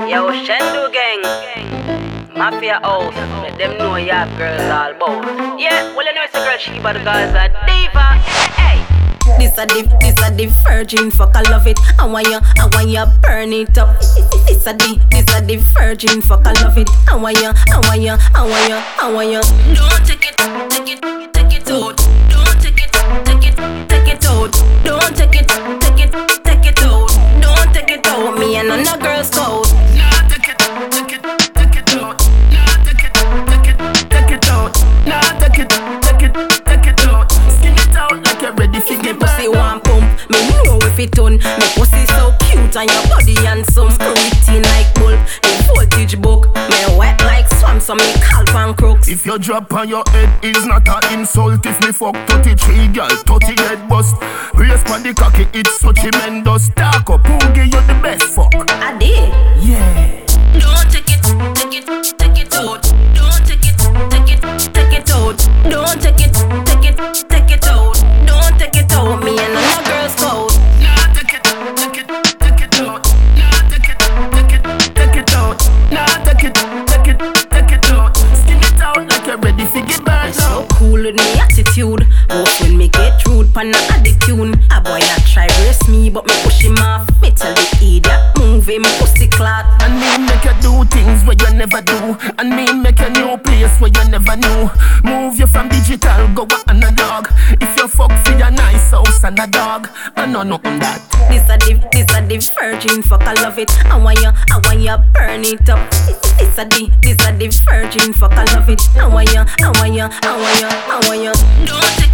Yo, Shendu gang, Mafia House, let them know you have girls all about. Yeah, well you know it's a girl, she but the girls are diva. Hey. This a the virgin fuck, I love it. I want you burn it up. This a the virgin fuck, I love it. I want you. Don't take it out. Don't take it out. Don't take it out. Don't take it out. Me and another girl's code. Nah, take it out. Nah, take it out. Nah, take it out. Skin it out like you're ready for Me pussy one pump, me know if it done. Me pussy so cute and your body handsome. Screw it in like bull, the voltage book. Me wet like swamp, so me calf and crooks. If you drop on your head, it's not an insult. If me fuck 33 girl, 30 head bust. Race on the cocky, it's so tremendous. Talk up, who give you the best fuck? I did. Yeah. Don't take it out. Don't take it out. Don't take it out. Don't take it out. Me and another girl's code. Nah, take it out. Nah, take it out. Skin it out like you're ready for get back. So cool with me attitude. Walk when me get rude, pan a attitude. A boy a try race me, but me push him off. Me tell the idiot, move him pussy clot. And me make you do things where you never do. And me make a new place where you never knew. Move you from digital, go analog. If you fuck for your nice house and a dog, I know nothing that. This a the virgin fuck, I love it. I want you burn it up. This a the virgin fuck, I love it. I want you. Don't take